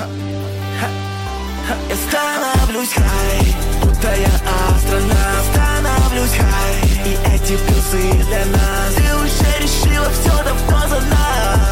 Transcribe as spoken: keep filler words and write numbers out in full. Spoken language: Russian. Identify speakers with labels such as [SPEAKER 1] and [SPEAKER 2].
[SPEAKER 1] Я становлюсь хай, будто я астронавт. Становлюсь хай, и эти плюсы для нас. Ты уже решила, все давно за нас.